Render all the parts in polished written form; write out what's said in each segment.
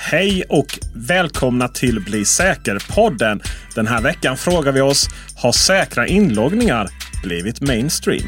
Hej och välkomna till Bli säker-podden. Den här veckan frågar vi oss, har säkra inloggningar blivit mainstream?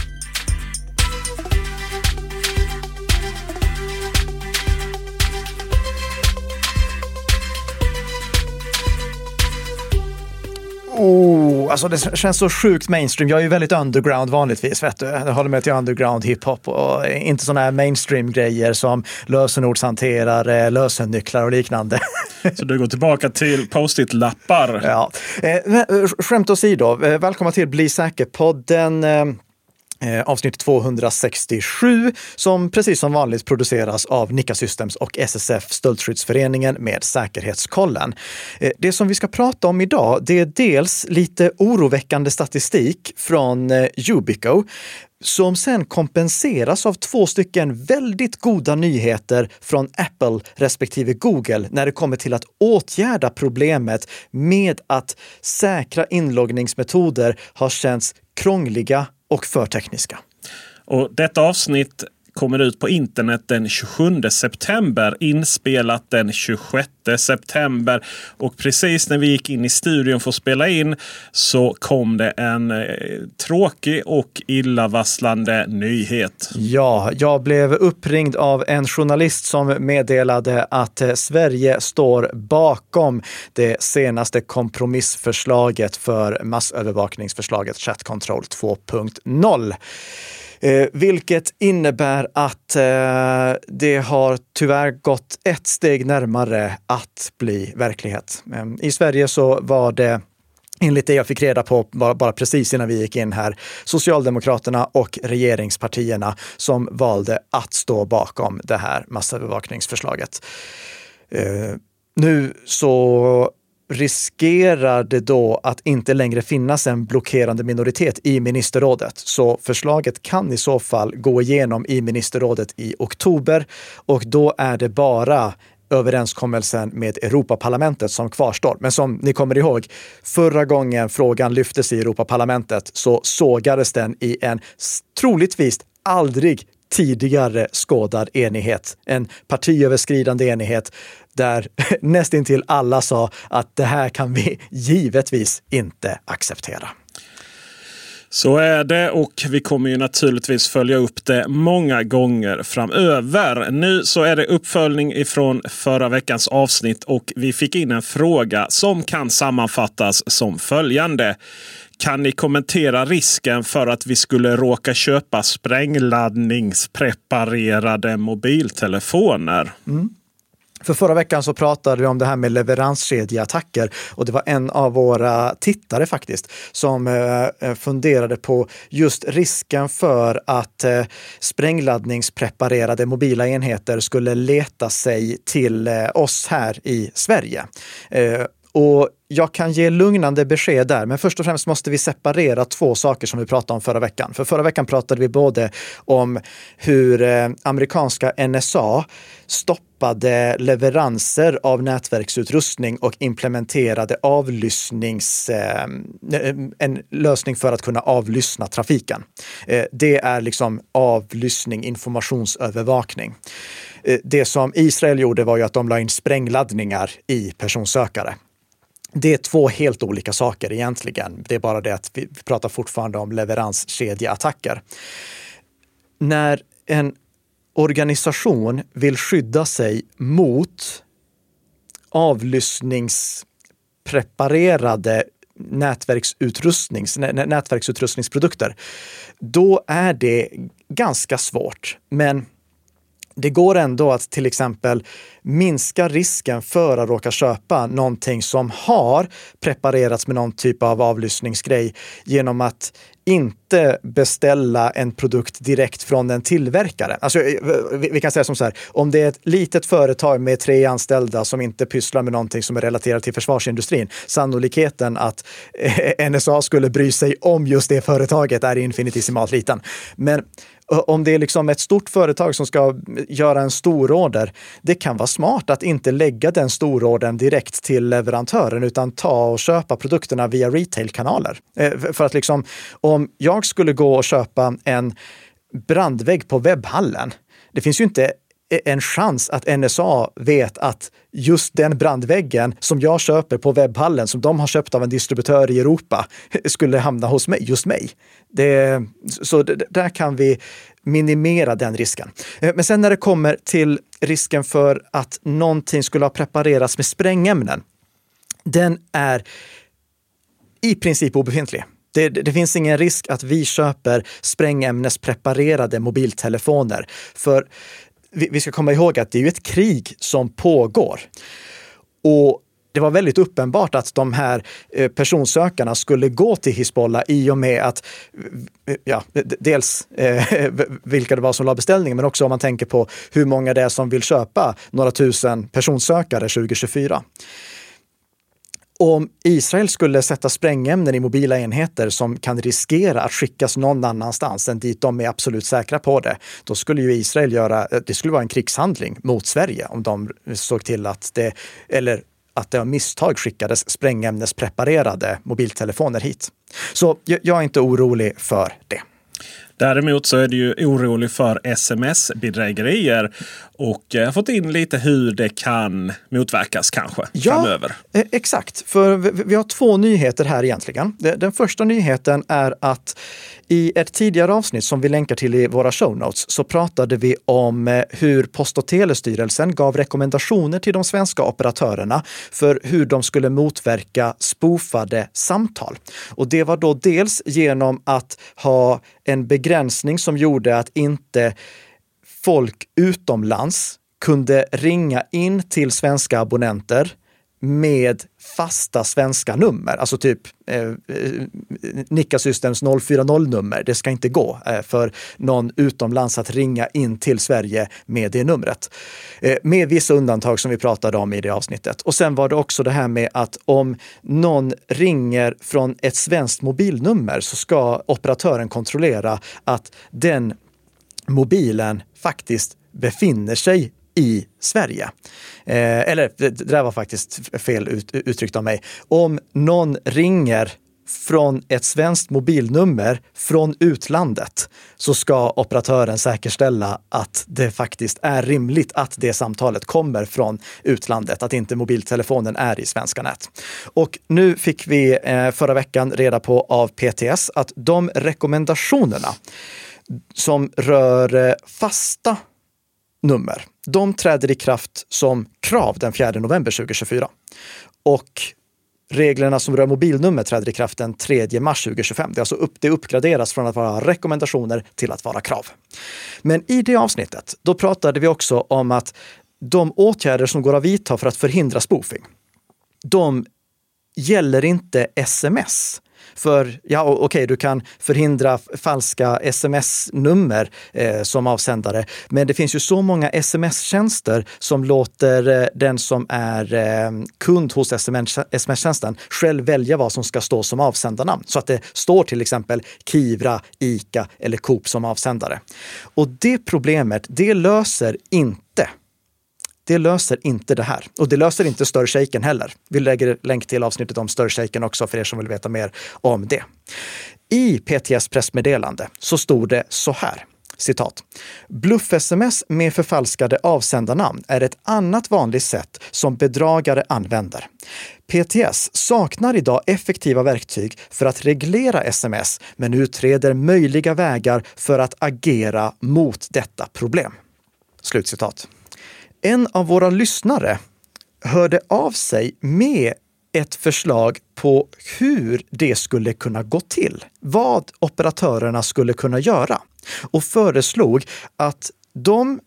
Alltså det känns så sjukt mainstream. Jag är ju väldigt underground vanligtvis, vet du. Jag håller med till underground hiphop och inte sådana här mainstream-grejer som lösenordshanterare, lösennycklar och liknande. Så du går tillbaka till post-it-lappar. Ja. Skämt åsido, välkomna till Bli säker-podden. Avsnitt 267 som precis som vanligt produceras av Nika Systems och SSF Stöldskyddsföreningen med Säkerhetskollen. Det som vi ska prata om idag, det är dels lite oroväckande statistik från Yubico som sen kompenseras av 2 stycken väldigt goda nyheter från Apple respektive Google när det kommer till att åtgärda problemet med att säkra inloggningsmetoder har känts krångliga och för tekniska. Och detta avsnitt kommer ut på internet den 27 september, inspelat den 26 september. Och precis när vi gick in i studion för att spela in så kom det en tråkig och illavarslande nyhet. Ja, jag blev uppringd av en journalist som meddelade att Sverige står bakom det senaste kompromissförslaget för massövervakningsförslaget Chat Control 2.0. Vilket innebär att det har tyvärr gått ett steg närmare att bli verklighet. I Sverige så var det, enligt det jag fick reda på bara precis innan vi gick in här, Socialdemokraterna och regeringspartierna som valde att stå bakom det här massövervakningsförslaget. Nu så riskerar det då att inte längre finnas en blockerande minoritet i ministerrådet. Så förslaget kan i så fall gå igenom i ministerrådet i oktober och då är det bara överenskommelsen med Europaparlamentet som kvarstår. Men som ni kommer ihåg, förra gången frågan lyftes i Europaparlamentet så sågades den i en troligtvis aldrig tidigare skådad enighet. En partiöverskridande enighet där nästintill alla sa att det här kan vi givetvis inte acceptera. Så är det och vi kommer ju naturligtvis följa upp det många gånger framöver. Nu så är det uppföljning ifrån förra veckans avsnitt och vi fick in en fråga som kan sammanfattas som följande. Kan ni kommentera risken för att vi skulle råka köpa sprängladdningspreparerade mobiltelefoner? För förra veckan så pratade vi om det här med leveranskedjeattacker och det var en av våra tittare faktiskt som funderade på just risken för att sprängladdningspreparerade mobila enheter skulle leta sig till oss här i Sverige. Och jag kan ge lugnande besked där, men först och främst måste vi separera 2 saker som vi pratade om förra veckan. För förra veckan pratade vi både om hur amerikanska NSA stoppade leveranser av nätverksutrustning och implementerade en lösning för att kunna avlyssna trafiken. Det är liksom avlyssning, informationsövervakning. Det som Israel gjorde var ju att de la in sprängladdningar i personsökare. Det är 2 helt olika saker egentligen. Det är bara det att vi pratar fortfarande om leveranskedjeattacker. När en organisation vill skydda sig mot avlyssningspreparerade nätverksutrustningsprodukter, då är det ganska svårt. Men det går ändå att till exempel minska risken för att råka köpa någonting som har preparerats med någon typ av avlyssningsgrej genom att inte beställa en produkt direkt från en tillverkare. Alltså, vi kan säga som så här, om det är ett litet företag med 3 anställda som inte pysslar med någonting som är relaterat till försvarsindustrin, sannolikheten att NSA skulle bry sig om just det företaget är infinitesimalt liten. Men om det är liksom ett stort företag som ska göra en stororder, det kan vara smart att inte lägga den storordern direkt till leverantören utan ta och köpa produkterna via retailkanaler. För att liksom, om jag skulle gå och köpa en brandvägg på webbhallen, det finns ju inte en chans att NSA vet att just den brandväggen som jag köper på webbhallen, som de har köpt av en distributör i Europa, skulle hamna hos mig, just mig. Så där kan vi minimera den risken. Men sen när det kommer till risken för att någonting skulle ha preparerats med sprängämnen, den är i princip obefintlig. Det finns ingen risk att vi köper sprängämnespreparerade mobiltelefoner. För vi ska komma ihåg att det är ju ett krig som pågår. Och det var väldigt uppenbart att de här personsökarna skulle gå till Hizbollah i och med att, dels vilka det var som la beställningen, men också om man tänker på hur många det är som vill köpa några tusen personsökare 2024. Om Israel skulle sätta sprängämnen i mobila enheter som kan riskera att skickas någon annanstans än dit de är absolut säkra på det, då skulle ju Israel det skulle vara en krigshandling mot Sverige om de såg till att det av misstag skickades sprängämnespreparerade mobiltelefoner hit. Så jag är inte orolig för det. Däremot så är det ju orolig för sms-bedrägerier och jag har fått in lite hur det kan motverkas kanske framöver. Exakt, för vi har 2 nyheter här egentligen. Den första nyheten är att i ett tidigare avsnitt som vi länkar till i våra show notes så pratade vi om hur Post- och telestyrelsen gav rekommendationer till de svenska operatörerna för hur de skulle motverka spoofade samtal. Och det var då dels genom att ha en begränsning som gjorde att inte folk utomlands kunde ringa in till svenska abonnenter med fasta svenska nummer. Alltså typ Nikka Systems 040-nummer. Det ska inte gå för någon utomlands att ringa in till Sverige med det numret. Med vissa undantag som vi pratade om i det avsnittet. Och sen var det också det här med att om någon ringer från ett svenskt mobilnummer så ska operatören kontrollera att den mobilen faktiskt befinner sig i Sverige. Eller det där var faktiskt fel uttryckt av mig. Om någon ringer från ett svenskt mobilnummer från utlandet så ska operatören säkerställa att det faktiskt är rimligt att det samtalet kommer från utlandet, att inte mobiltelefonen är i svenska nät. Och nu fick vi förra veckan reda på av PTS att de rekommendationerna som rör fasta nummer, de träder i kraft som krav den 4 november 2024. Och reglerna som rör mobilnummer träder i kraft den 3 mars 2025. Det uppgraderas från att vara rekommendationer till att vara krav. Men i det avsnittet, då pratade vi också om att de åtgärder som går att vidta för att förhindra spoofing, de gäller inte sms. För du kan förhindra falska sms-nummer som avsändare. Men det finns ju så många sms-tjänster som låter den som är kund hos sms-tjänsten själv välja vad som ska stå som avsändarnamn. Så att det står till exempel Kivra, ICA eller Coop som avsändare. Och det problemet, det löser inte det här. Och det löser inte STIR/SHAKEN heller. Vi lägger länk till avsnittet om STIR/SHAKEN också för er som vill veta mer om det. I PTS pressmeddelande så stod det så här, citat: "Bluff-sms med förfalskade avsändarnamn är ett annat vanligt sätt som bedragare använder. PTS saknar idag effektiva verktyg för att reglera sms men utreder möjliga vägar för att agera mot detta problem." Slutcitat. En av våra lyssnare hörde av sig med ett förslag på hur det skulle kunna gå till, vad operatörerna skulle kunna göra och föreslog att de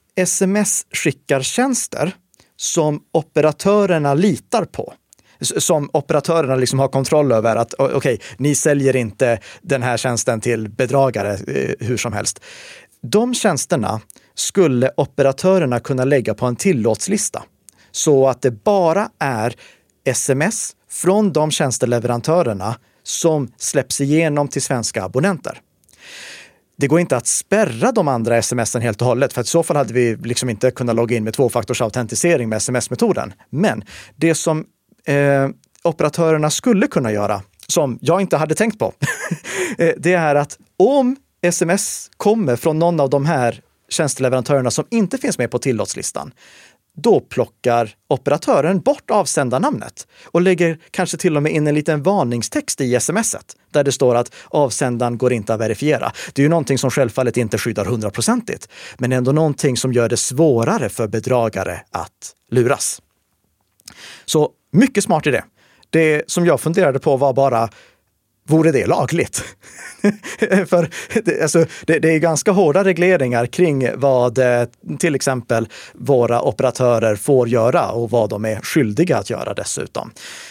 sms-skickartjänster som operatörerna litar på, som operatörerna liksom har kontroll över att ni säljer inte den här tjänsten till bedragare hur som helst. De tjänsterna skulle operatörerna kunna lägga på en tillåtslista så att det bara är sms från de tjänsteleverantörerna som släpps igenom till svenska abonnenter. Det går inte att spärra de andra sms'en helt och hållet, för att i så fall hade vi liksom inte kunnat logga in med tvåfaktorsautentisering med sms-metoden. Men det som operatörerna skulle kunna göra, som jag inte hade tänkt på, det är att om sms kommer från någon av de här tjänsteleverantörerna som inte finns med på tillåtslistan, då plockar operatören bort avsändarnamnet och lägger kanske till och med in en liten varningstext i smset där det står att avsändaren går inte att verifiera. Det är ju någonting som självfallet inte skyddar 100%, men ändå någonting som gör det svårare för bedragare att luras. Så mycket smart idé. Det som jag funderade på var bara, vore det lagligt? För det är ganska hårda regleringar kring vad till exempel våra operatörer får göra och vad de är skyldiga att göra dessutom.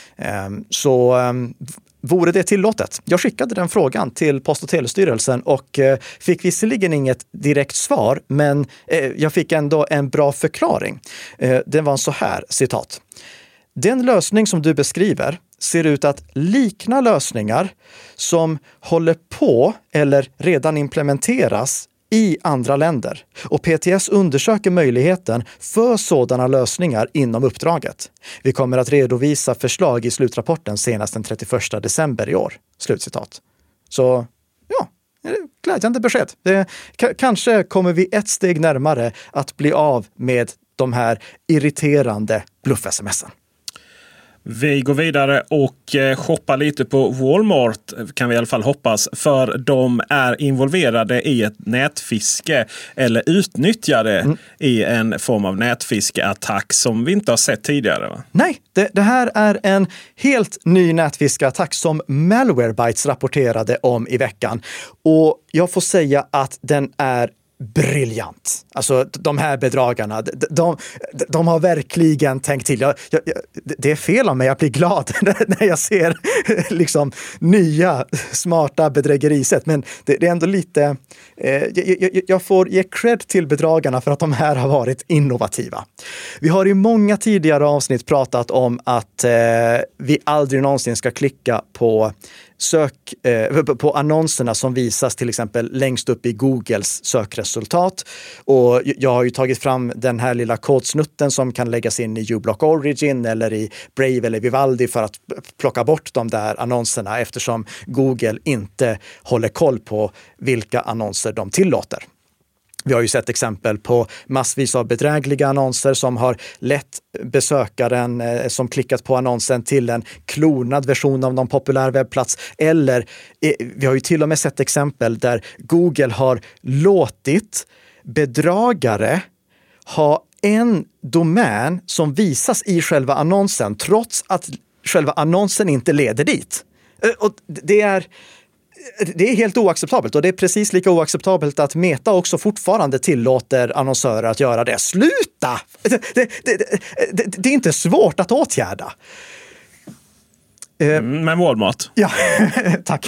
Vore det tillåtet? Jag skickade den frågan till Post- och telestyrelsen och fick visserligen inget direkt svar, men jag fick ändå en bra förklaring. Den var så här, citat. Den lösning som du beskriver ser ut att likna lösningar som håller på eller redan implementeras i andra länder. Och PTS undersöker möjligheten för sådana lösningar inom uppdraget. Vi kommer att redovisa förslag i slutrapporten senast den 31 december i år. Slutcitat. Så ja, glädjande besked. Kanske kommer vi ett steg närmare att bli av med de här irriterande bluff-sms'en. Vi går vidare och shoppar lite på Walmart, kan vi i alla fall hoppas, för de är involverade i ett nätfiske eller utnyttjade i en form av nätfiskeattack som vi inte har sett tidigare. Va? Nej, det här är en helt ny nätfiskeattack som Malwarebytes rapporterade om i veckan. Och jag får säga att den är briljant. Alltså de här bedragarna, de har verkligen tänkt till. Det är fel av mig att bli glad när jag ser liksom nya smarta bedrägerisätt, men det är ändå lite jag får ge cred till bedragarna för att de här har varit innovativa. Vi har i många tidigare avsnitt pratat om att vi aldrig någonsin ska klicka på på annonserna som visas till exempel längst upp i Googles sökresultat. Och jag har ju tagit fram den här lilla kodsnutten som kan läggas in i uBlock Origin eller i Brave eller Vivaldi för att plocka bort de där annonserna, eftersom Google inte håller koll på vilka annonser de tillåter. Vi har ju sett exempel på massvis av bedrägliga annonser som har lett besökaren som klickat på annonsen till en klonad version av någon populär webbplats. Eller vi har ju till och med sett exempel där Google har låtit bedragare ha en domän som visas i själva annonsen trots att själva annonsen inte leder dit. Och det är helt oacceptabelt, och det är precis lika oacceptabelt att Meta också fortfarande tillåter annonsörer att göra det. Sluta! Det är inte svårt att åtgärda. Men Walmart. Ja, tack.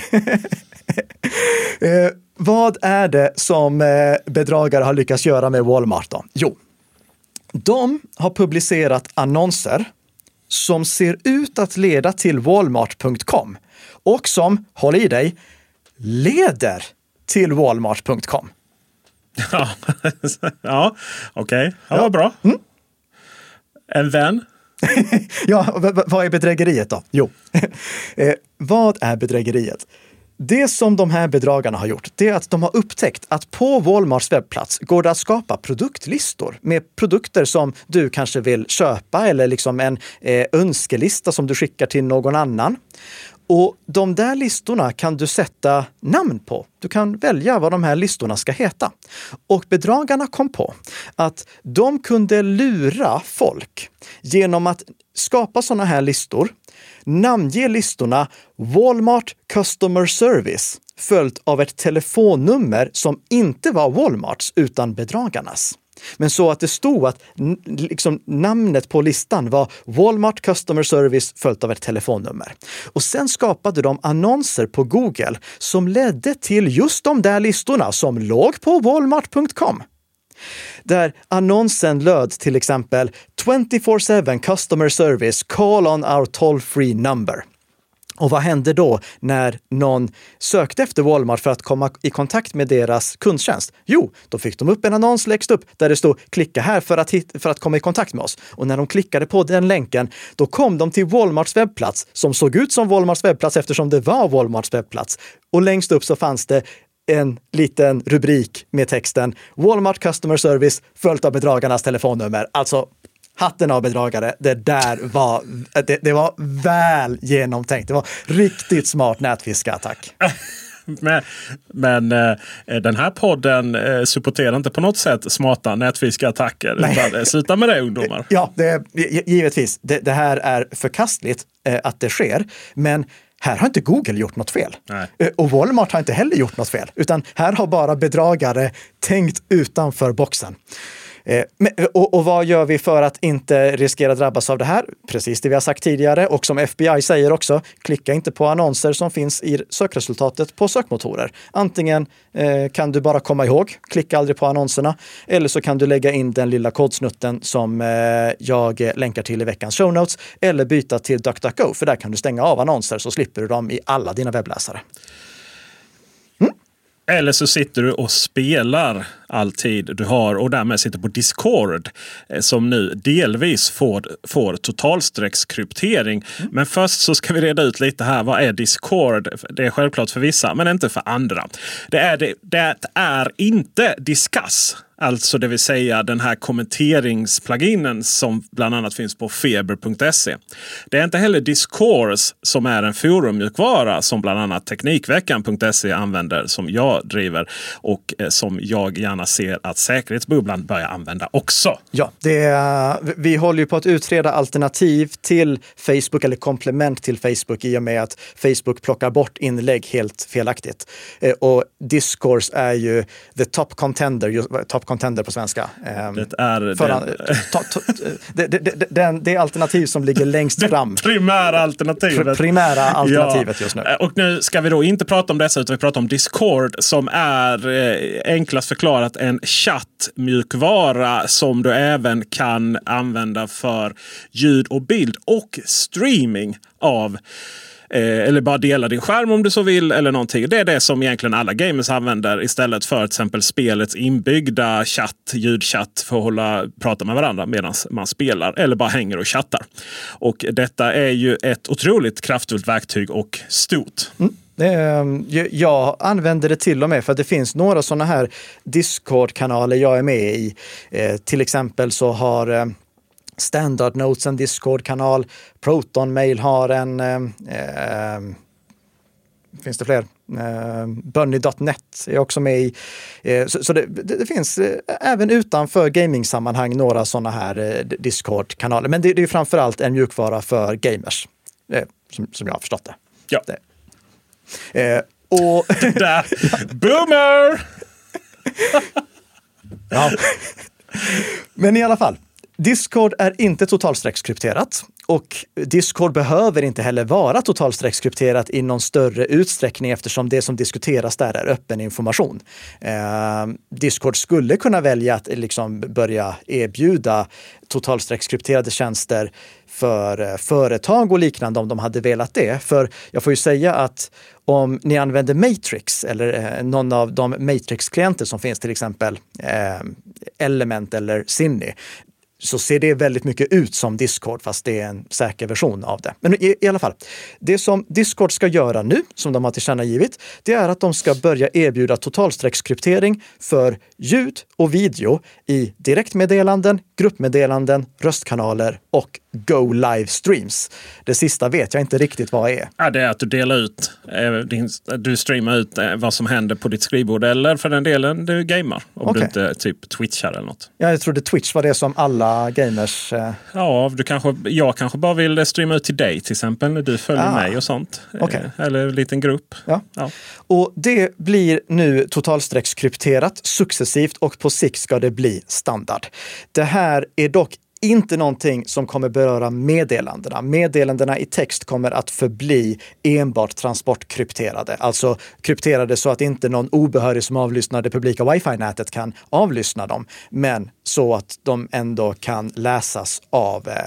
Vad är det som bedragare har lyckats göra med Walmart då? Jo, de har publicerat annonser som ser ut att leda till walmart.com och som, håll i dig, leder till walmart.com. Ja, okej. Ja, vad bra. En vän? Ja, vad är bedrägeriet då? Jo, vad är bedrägeriet? Det som de här bedragarna har gjort, det är att de har upptäckt att på Walmarts webbplats går det att skapa produktlistor med produkter som du kanske vill köpa, eller liksom en önskelista som du skickar till någon annan. Och de där listorna kan du sätta namn på. Du kan välja vad de här listorna ska heta. Och bedragarna kom på att de kunde lura folk genom att skapa sådana här listor, namnge listorna Walmart Customer Service följt av ett telefonnummer som inte var Walmarts utan bedragarnas. Men så att det stod att liksom namnet på listan var Walmart Customer Service följt av ett telefonnummer. Och sen skapade de annonser på Google som ledde till just de där listorna som låg på walmart.com. Där annonsen löd till exempel 24/7 Customer Service, call on our toll-free number. Och vad hände då när någon sökte efter Walmart för att komma i kontakt med deras kundtjänst? Jo, då fick de upp en annons längst upp där det stod klicka här för att komma i kontakt med oss. Och när de klickade på den länken, då kom de till Walmarts webbplats som såg ut som Walmarts webbplats eftersom det var Walmarts webbplats. Och längst upp så fanns det en liten rubrik med texten Walmart Customer Service följt av bedragarnas telefonnummer. Alltså, hatten av bedragare, det var väl genomtänkt. Det var riktigt smart nätfiskattack. Men den här podden supporterar inte på något sätt smarta nätfiskattacker. Sluta med det, ungdomar. Ja, givetvis. Det här är förkastligt att det sker, men här har inte Google gjort något fel. Nej. Och Walmart har inte heller gjort något fel, utan här har bara bedragare tänkt utanför boxen. Och vad gör vi för att inte riskera att drabbas av det här? Precis det vi har sagt tidigare, och som FBI säger också, klicka inte på annonser som finns i sökresultatet på sökmotorer. Antingen kan du bara komma ihåg, klicka aldrig på annonserna, eller så kan du lägga in den lilla kodsnutten som jag länkar till i veckans show notes, eller byta till DuckDuckGo, för där kan du stänga av annonser så slipper du dem i alla dina webbläsare. Eller så sitter du och spelar all tid du har och därmed sitter på Discord som nu delvis får totalstreckskryptering. Men först så ska vi reda ut lite här. Vad är Discord? Det är självklart för vissa, men inte för andra. Det är inte Discuss. Alltså det vill säga den här kommenteringspluginen som bland annat finns på feber.se. Det är inte heller Discourse som är en forummjukvara som bland annat Teknikveckan.se använder, som jag driver och som jag gärna ser att säkerhetsbubblan börjar använda också. Ja, vi håller ju på att utreda alternativ till Facebook eller komplement till Facebook i och med att Facebook plockar bort inlägg helt felaktigt. Och Discourse är ju the top contender på svenska. Det är det alternativ som ligger längst fram. Primära alternativet just nu. Och nu ska vi då inte prata om dessa, utan vi pratar om Discord som är enklast förklarat en chattmjukvara som du även kan använda för ljud och bild och streaming av. Eller bara dela din skärm om du så vill eller någonting. Det är det som egentligen alla gamers använder istället för till exempel spelets inbyggda ljudchatt för att prata med varandra medan man spelar eller bara hänger och chattar. Och detta är ju ett otroligt kraftfullt verktyg och stort. Jag använder det till och med för att det finns några sådana här Discord-kanaler jag är med i. Till exempel så har Standard Notes en Discord-kanal. Proton Mail har en... finns det fler? Bunny.net är också med i. Så det finns även utanför gaming-sammanhang några sådana här Discord-kanaler. Men det är ju framförallt en mjukvara för gamers. Som jag har förstått det. Ja. Och Boomer! Ja. Men i alla fall. Discord är inte totalstreckskrypterat och Discord behöver inte heller vara totalstreckskrypterat i någon större utsträckning eftersom det som diskuteras där är öppen information. Discord skulle kunna välja att liksom börja erbjuda totalstreckskrypterade tjänster för företag och liknande om de hade velat det. För jag får ju säga att om ni använder Matrix eller någon av de Matrix-klienter som finns, till exempel Element eller Zinni, så ser det väldigt mycket ut som Discord fast det är en säker version av det. Men i alla fall, det som Discord ska göra nu, som de har tillkännagivit, det är att de ska börja erbjuda totalstreckskryptering för ljud och video i direktmeddelanden, gruppmeddelanden, röstkanaler och Go Live Streams. Det sista vet jag inte riktigt vad är. Ja, det är att du delar ut, du streamar ut vad som händer på ditt skrivbord eller för den delen du gamer. Om du inte typ twitchar eller något. Ja, jag trodde Twitch var det som alla gamers... Ja, jag kanske bara vill streama ut till dig till exempel när du följer mig och sånt. Eller en liten grupp. Ja. Och det blir nu totalstreckskrypterat successivt och på sikt ska det bli standard. Det här är dock inte någonting som kommer beröra meddelandena. Meddelandena i text kommer att förbli enbart transportkrypterade. Alltså krypterade så att inte någon obehörig som avlyssnar det publika wifi-nätet kan avlyssna dem. Men så att de ändå kan läsas av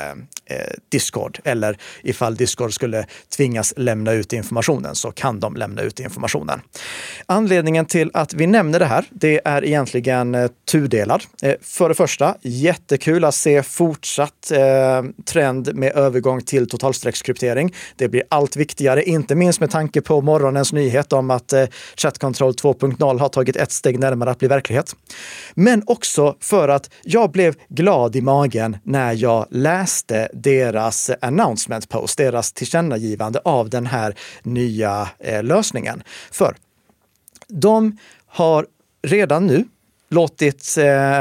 Discord, eller ifall Discord skulle tvingas lämna ut informationen så kan de lämna ut informationen. Anledningen till att vi nämner det här, det är egentligen tudelad. För det första, jättekul att se fortsatt trend med övergång till totalstreckskryptering. Det blir allt viktigare, inte minst med tanke på morgonens nyhet om att Chat Control 2.0 har tagit ett steg närmare att bli verklighet. Men också för att jag blev glad i magen när jag läste deras announcement post, deras tillkännagivande av den här nya lösningen. För de har redan nu låtit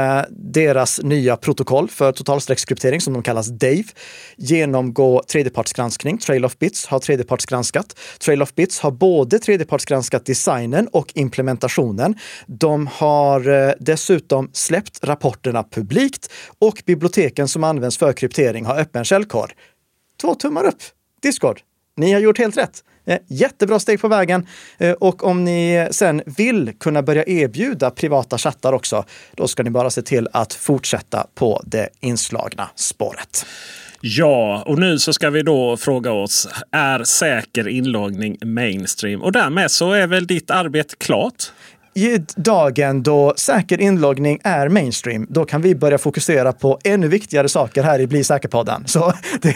deras nya protokoll för totalstreckskryptering som de kallas Dave genomgå tredjepartsgranskning. Trail of Bits har tredjepartsgranskat. Trail of Bits har både tredjepartsgranskat designen och implementationen. De har dessutom släppt rapporterna publikt och biblioteken som används för kryptering har öppen källkod. 2 tummar upp, Discord. Ni har gjort helt rätt. Jättebra steg på vägen, och om ni sen vill kunna börja erbjuda privata chattar också, då ska ni bara se till att fortsätta på det inslagna spåret. Ja, och nu så ska vi då fråga oss, är säker inloggning mainstream? Och därmed så är väl ditt arbete klart? I dagen då säker inloggning är mainstream, då kan vi börja fokusera på ännu viktigare saker här i Bli säker-podden. Så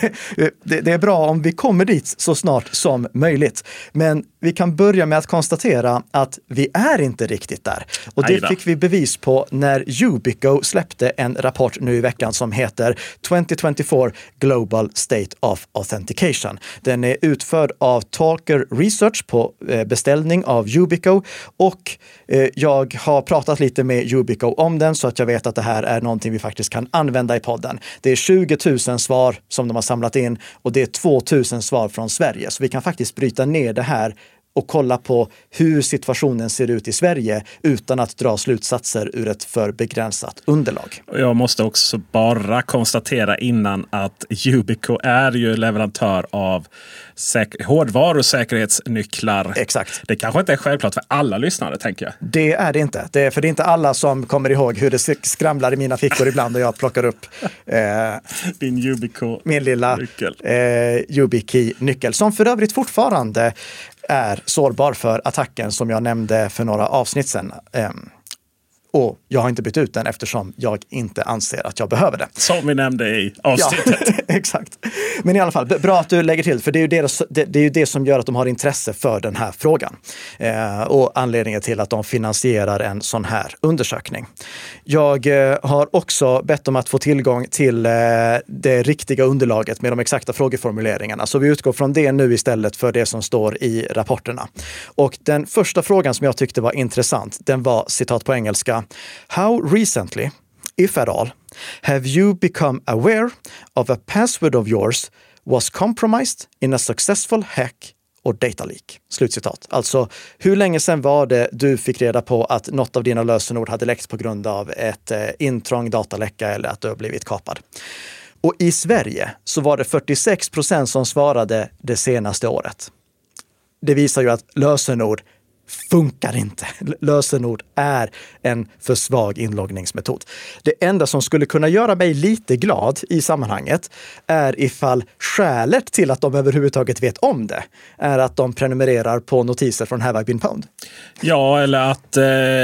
det är bra om vi kommer dit så snart som möjligt. Men vi kan börja med att konstatera att vi är inte riktigt där. Och det fick vi bevis på när Yubico släppte en rapport nu i veckan som heter 2024 Global State of Authentication. Den är utförd av Talker Research på beställning av Yubico, och jag har pratat lite med Yubico om den så att jag vet att det här är någonting vi faktiskt kan använda i podden. Det är 20 000 svar som de har samlat in och det är 2 000 svar från Sverige. Så vi kan faktiskt bryta ner det här och kolla på hur situationen ser ut i Sverige utan att dra slutsatser ur ett för begränsat underlag. Jag måste också bara konstatera innan att Yubico är ju leverantör av hårdvarusäkerhetsnycklar. Exakt. Det kanske inte är självklart för alla lyssnare, tänker jag. Det är det inte. För det är inte alla som kommer ihåg hur det skramlar i mina fickor ibland och jag plockar upp din Yubico min lilla YubiKey-nyckel som för övrigt fortfarande är sårbar för attacken som jag nämnde för några avsnitt sedan. Och jag har inte bytt ut den eftersom jag inte anser att jag behöver det. Som vi nämnde i avsnittet. Ja, exakt. Men i alla fall, bra att du lägger till, för det är ju det som gör att de har intresse för den här frågan. Och anledningen till att de finansierar en sån här undersökning. Jag har också bett om att få tillgång till det riktiga underlaget med de exakta frågeformuleringarna. Så vi utgår från det nu istället för det som står i rapporterna. Och den första frågan som jag tyckte var intressant, den var citat på engelska. How recently, if at all, have you become aware of a password of yours was compromised in a successful hack or data leak? Slutcitat. Alltså, hur länge sedan var det du fick reda på att något av dina lösenord hade läckt på grund av ett intrång, dataläcka eller att du har blivit kapad? Och i Sverige så var det 46% som svarade det senaste året. Det visar ju att lösenord funkar inte. Lösenord är en för svag inloggningsmetod. Det enda som skulle kunna göra mig lite glad i sammanhanget är ifall skälet till att de överhuvudtaget vet om det är att de prenumererar på notiser från Have I Been Pwned. Ja, eller att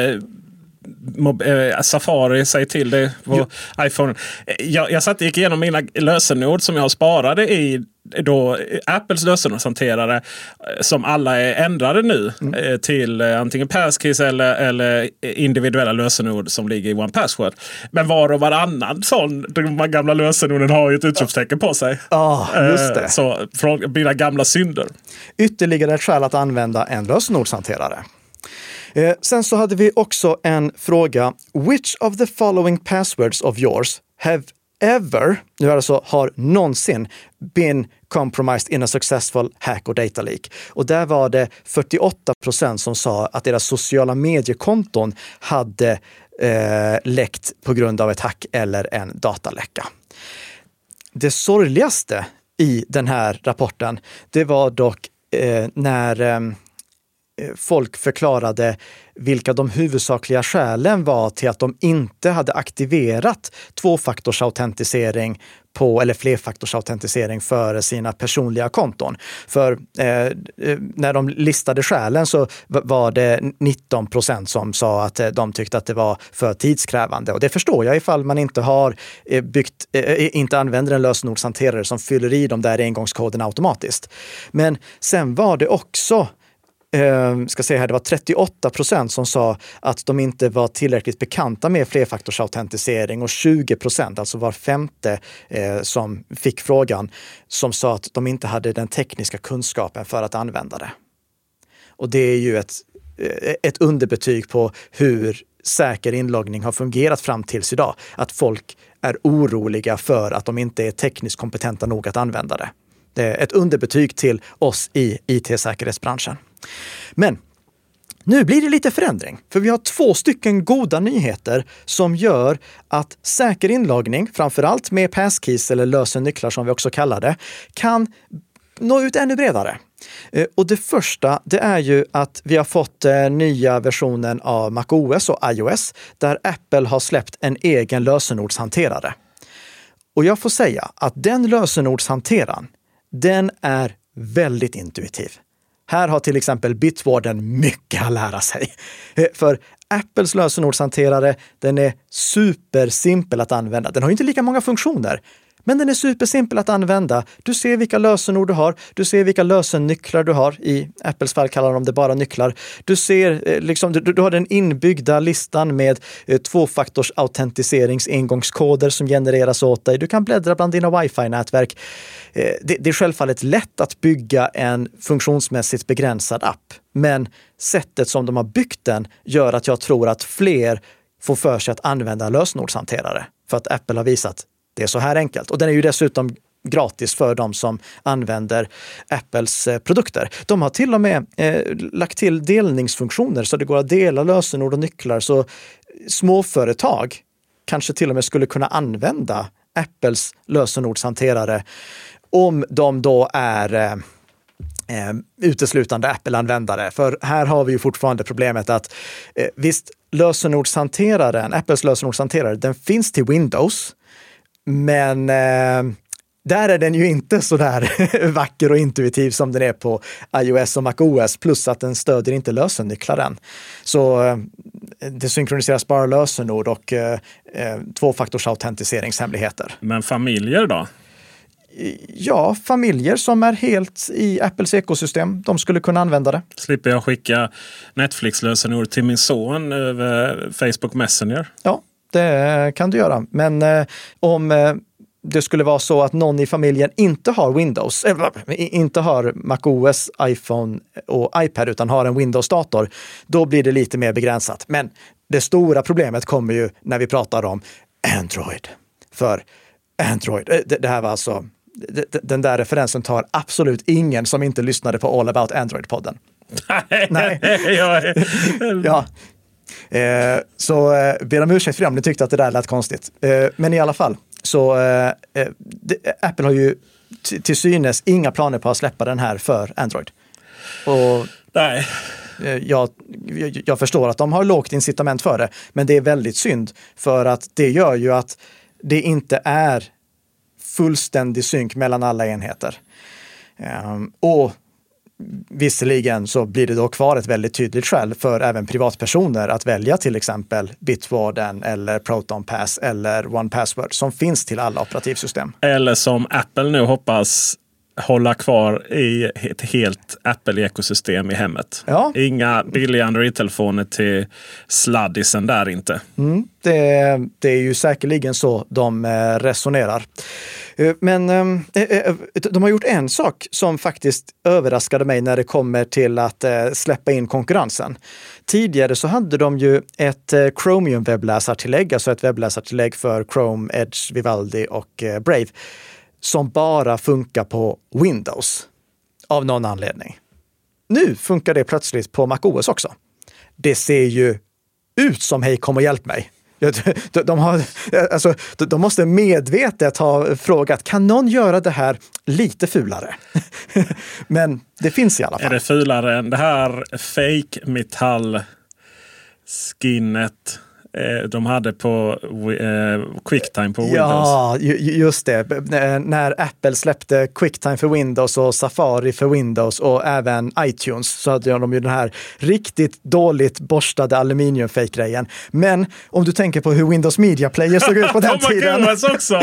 Safari säger till det på iPhone. Jag gick igenom mina lösenord som jag sparade i då Apples lösenordshanterare som alla är ändrade nu till antingen passkeys eller individuella lösenord som ligger i OnePassword. Men var och varannan sån, de gamla lösenorden har ju ett utropstecken på sig. Just det. Så från mina gamla synder. Ytterligare ett skäl att använda en lösenordshanterare. Sen så hade vi också en fråga. Which of the following passwords of yours have ever, nu alltså har någonsin, been compromised in a successful hack or data leak? Och där var det 48% som sa att deras sociala mediekonton hade läckt på grund av ett hack eller en dataläcka. Det sorgligaste i den här rapporten, det var dock när folk förklarade vilka de huvudsakliga skälen var till att de inte hade aktiverat tvåfaktorsautentisering eller flerfaktorsautentisering för sina personliga konton. För när de listade skälen så var det 19% som sa att de tyckte att det var för tidskrävande. Och det förstår jag ifall man inte har inte använder en lösenordshanterare som fyller i de där engångskoderna automatiskt. Men sen var det också det var 38% som sa att de inte var tillräckligt bekanta med flerfaktorsautentisering och 20%, alltså var femte som fick frågan, som sa att de inte hade den tekniska kunskapen för att använda det. Och det är ju ett underbetyg på hur säker inloggning har fungerat fram tills idag. Att folk är oroliga för att de inte är tekniskt kompetenta nog att använda det. Det är ett underbetyg till oss i IT-säkerhetsbranschen. Men nu blir det lite förändring, för vi har 2 stycken goda nyheter som gör att säker inloggning, framförallt med passkeys eller lösennycklar som vi också kallar det, kan nå ut ännu bredare. Och det första, det är ju att vi har fått nya versionen av macOS och iOS där Apple har släppt en egen lösenordshanterare. Och jag får säga att den lösenordshanteraren, den är väldigt intuitiv. Här har till exempel Bitwarden mycket att lära sig. För Apples lösenordshanterare, den är supersimpel att använda. Den har inte lika många funktioner, men den är supersimpel att använda. Du ser vilka lösenord du har. Du ser vilka lösennycklar du har. I Apples fall kallar de det bara nycklar. Du ser du har den inbyggda listan med tvåfaktorsautentiseringsengångskoder engångskoder som genereras åt dig. Du kan bläddra bland dina wifi-nätverk. Det är självfallet lätt att bygga en funktionsmässigt begränsad app. Men sättet som de har byggt den gör att jag tror att fler får för sig att använda lösenordshanterare. För att Apple har visat det är så här enkelt. Och den är ju dessutom gratis för de som använder Apples produkter. De har till och med lagt till delningsfunktioner så det går att dela lösenord och nycklar. Så småföretag kanske till och med skulle kunna använda Apples lösenordshanterare om de då är uteslutande Apple-användare. För här har vi ju fortfarande problemet att visst, Apples lösenordshanterare, den finns till Windows. Men där är den ju inte så där vacker och intuitiv som den är på iOS och macOS, plus att den stödjer inte lösennycklar än. Så det synkroniseras bara lösenord och tvåfaktorsautentiseringshemligheter. Men familjer då? Ja, familjer som är helt i Apples ekosystem, de skulle kunna använda det. Slipper jag skicka Netflix-lösenord till min son över Facebook Messenger? Ja, det kan du göra. Men om det skulle vara så att någon i familjen inte har Windows, inte har macOS, iPhone och iPad utan har en Windows-dator, då blir det lite mer begränsat. Men det stora problemet kommer ju när vi pratar om Android. För Android, det här var alltså, den där referensen tar absolut ingen som inte lyssnade på All About Android-podden. Nej. Ja. Så ber om ursäkt för det om ni tyckte att det där lät konstigt. Men i alla fall, så Apple har ju till synes inga planer på att släppa den här för Android. Och nej. Jag förstår att de har lågt incitament för det, men det är väldigt synd för att det gör ju att det inte är fullständig synk mellan alla enheter. Och visserligen så blir det då kvar ett väldigt tydligt skäl för även privatpersoner att välja till exempel Bitwarden eller ProtonPass eller OnePassword som finns till alla operativsystem. Eller som Apple nu hoppas hålla kvar i ett helt Apple-ekosystem i hemmet. Ja. Inga billiga Android-telefoner till sladdisen där inte. Det är ju säkerligen så de resonerar. Men de har gjort en sak som faktiskt överraskade mig när det kommer till att släppa in konkurrensen. Tidigare så hade de ju ett Chromium-webbläsartillägg, alltså ett webbläsartillägg för Chrome, Edge, Vivaldi och Brave, som bara funkar på Windows av någon anledning. Nu funkar det plötsligt på macOS också. Det ser ju ut som hej kom och hjälp mig. De måste medvetet ha frågat, kan någon göra det här lite fulare? Men det finns i alla fall. Är det fulare än det här fake metall skinnet de hade på QuickTime på Windows? Ja, just det. När Apple släppte QuickTime för Windows och Safari för Windows och även iTunes, så hade de ju den här riktigt dåligt borstade aluminium-fake-grejen. Men om du tänker på hur Windows Media Player såg ut på den tiden också.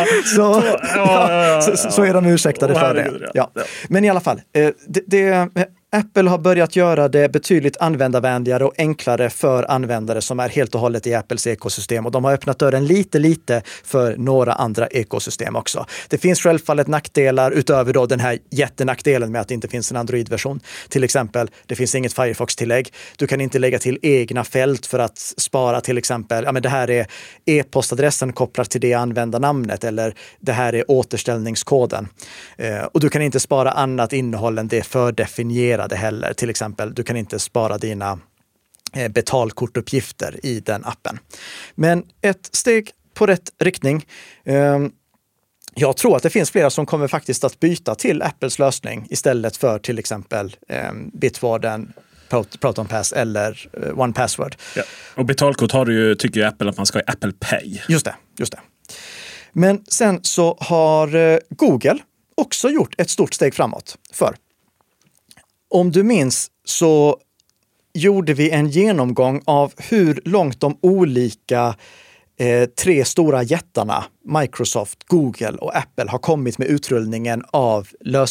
Så är de ursäktade för det. Ja. Men i alla fall, Apple har börjat göra det betydligt användarvänligare och enklare för användare som är helt och hållet i Apples ekosystem, och de har öppnat dörren lite för några andra ekosystem också. Det finns självfallet nackdelar utöver då den här jättenackdelen med att det inte finns en Android-version. Till exempel, det finns inget Firefox-tillägg. Du kan inte lägga till egna fält för att spara till exempel, men det här är e-postadressen kopplat till det användarnamnet, eller det här är återställningskoden. Och du kan inte spara annat innehåll än det fördefinierade heller. Till exempel, du kan inte spara dina betalkortuppgifter i den appen. Men ett steg på rätt riktning. Jag tror att det finns flera som kommer faktiskt att byta till Apples lösning istället för till exempel Bitwarden, ProtonPass eller OnePassword. Ja. Och betalkort tycker ju Apple att man ska ha i Apple Pay. Just det. Men sen så har Google också gjort ett stort steg framåt. För om du minns så gjorde vi en genomgång av hur långt de olika tre stora jättarna, Microsoft, Google och Apple, har kommit med utrullningen av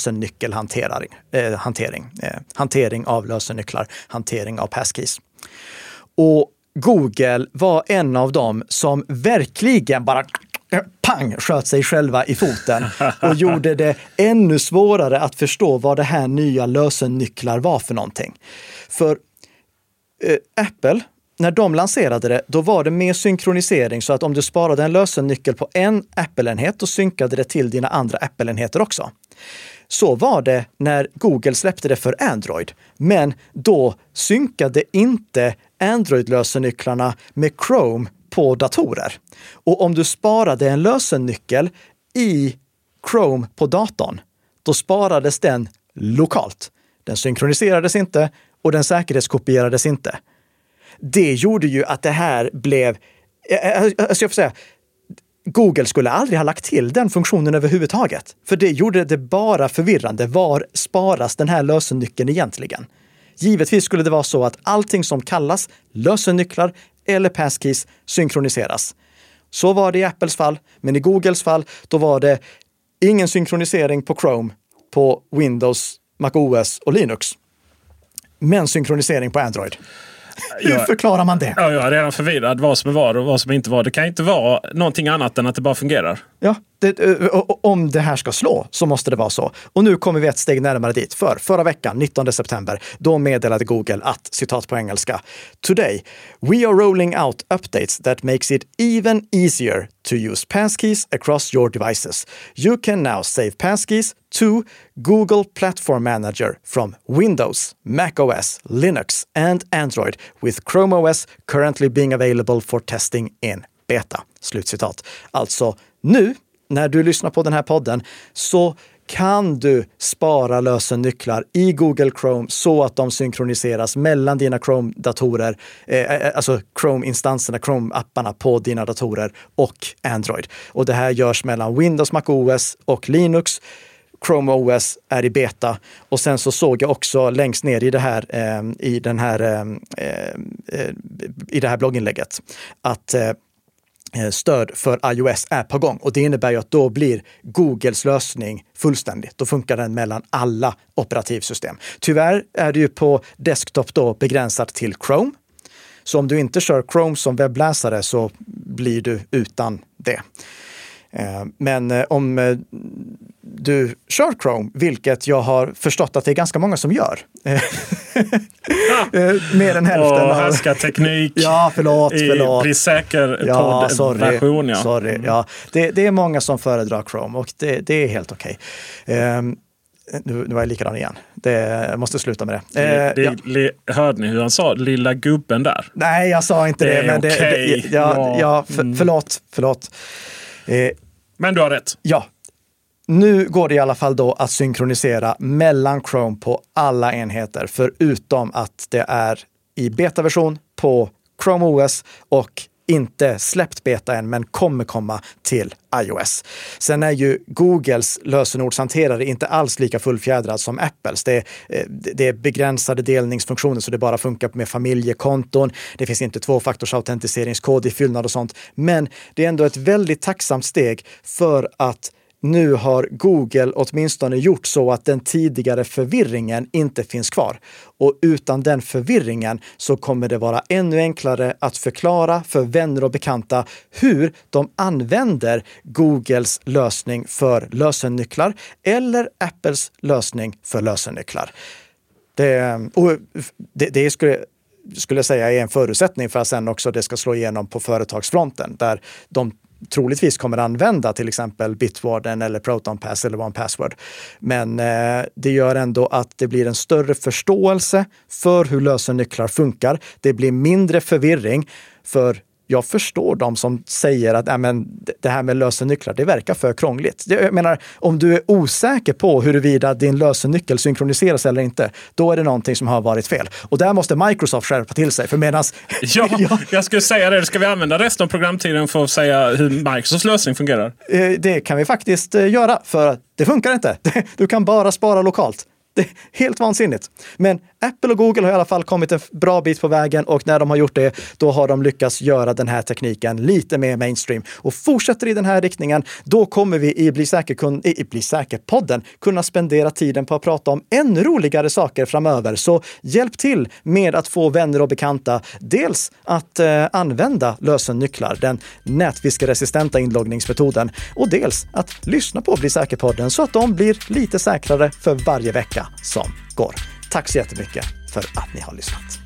hantering av lösennycklar, hantering av passkeys. Och Google var en av dem som verkligen bara sköt sig själva i foten och gjorde det ännu svårare att förstå vad det här nya lösennycklar var för någonting. För Apple, när de lanserade det, då var det med synkronisering, så att om du sparade en lösennyckel på en Apple-enhet, då synkade det till dina andra Apple-enheter också. Så var det när Google släppte det för Android, men då synkade inte Android-lösennycklarna med Chrome på datorer. Och om du sparade en lösennyckel i Chrome på datorn, då sparades den lokalt. Den synkroniserades inte och den säkerhetskopierades inte. Det gjorde ju att det här blev... jag får säga, Google skulle aldrig ha lagt till den funktionen överhuvudtaget. För det gjorde det bara förvirrande. Var sparas den här lösennyckeln egentligen? Givetvis skulle det vara så att allting som kallas lösennycklar eller passkeys synkroniseras. Så var det i Apples fall, men i Googles fall då var det ingen synkronisering på Chrome, på Windows, MacOS och Linux. Men synkronisering på Android. Hur förklarar man det? Ja, jag är redan förvirrad vad som var och vad som inte var. Det kan inte vara någonting annat än att det bara fungerar. Ja, om det här ska slå så måste det vara så. Och nu kommer vi ett steg närmare dit. För förra veckan, 19 september, då meddelade Google att, citat på engelska, "Today, we are rolling out updates that makes it even easier to use passkeys across your devices. You can now save passkeys to Google Platform Manager from Windows, macOS, Linux and Android, with Chrome OS currently being available for testing in beta." Slutcitat. Alltså, nu när du lyssnar på den här podden så kan du spara lösennycklar i Google Chrome så att de synkroniseras mellan dina Chrome-datorer, alltså Chrome-instanserna, Chrome-apparna på dina datorer och Android. Och det här görs mellan Windows, MacOS och Linux. Chrome OS är i beta, och sen så såg jag också längst ner i det här blogginlägget att stöd för iOS är på gång, och det innebär ju att då blir Googles lösning fullständig. Då funkar den mellan alla operativsystem. Tyvärr är det ju på desktop då begränsat till Chrome. Så om du inte kör Chrome som webbläsare så blir du utan det. Men om du kör Chrome, vilket jag har förstått att det är ganska många som gör. Mer än hälften. Härskarteknik. Ja, förlåt. Bli säker poddversion. Sorry. Ja. Det är många som föredrar Chrome, och det är helt okej. Nu var jag likadan igen. Jag måste sluta med det. Hörde ni hur han sa? Lilla gubben där. Nej, jag sa inte det. Men förlåt. Men du har rätt. Ja. Nu går det i alla fall då att synkronisera mellan Chrome på alla enheter, förutom att det är i betaversion på Chrome OS och inte släppt beta än, men kommer komma till iOS. Sen är ju Googles lösenordshanterare inte alls lika fullfjädrad som Apples. Det är begränsade delningsfunktioner, så det bara funkar med familjekonton. Det finns inte tvåfaktorsautentiseringskod i fyllnad och sånt. Men det är ändå ett väldigt tacksamt steg, för att nu har Google åtminstone gjort så att den tidigare förvirringen inte finns kvar. Och utan den förvirringen så kommer det vara ännu enklare att förklara för vänner och bekanta hur de använder Googles lösning för lösennycklar eller Apples lösning för lösennycklar. Det skulle jag säga är en förutsättning för att sen också det ska slå igenom på företagsfronten, där de troligtvis kommer använda till exempel Bitwarden eller ProtonPass eller OnePassword. Men det gör ändå att det blir en större förståelse för hur lösennycklar funkar. Det blir mindre förvirring, för jag förstår de som säger att det här med lösennycklar, det verkar för krångligt. Jag menar, om du är osäker på huruvida din lösennyckel synkroniseras eller inte, då är det någonting som har varit fel. Och där måste Microsoft skärpa till sig. För medans... Jag skulle säga det. Ska vi använda resten av programtiden för att säga hur Microsofts lösning fungerar? Det kan vi faktiskt göra, för att det funkar inte. Du kan bara spara lokalt. Det är helt vansinnigt. Men Apple och Google har i alla fall kommit en bra bit på vägen, och när de har gjort det, då har de lyckats göra den här tekniken lite mer mainstream. Och fortsätter i den här riktningen, då kommer vi i Bli säker-podden kunna spendera tiden på att prata om ännu roligare saker framöver. Så hjälp till med att få vänner och bekanta dels att använda lösennycklar, den nätviskeresistenta inloggningsmetoden, och dels att lyssna på Bli säker-podden så att de blir lite säkrare för varje vecka som går. Tack så jättemycket för att ni har lyssnat.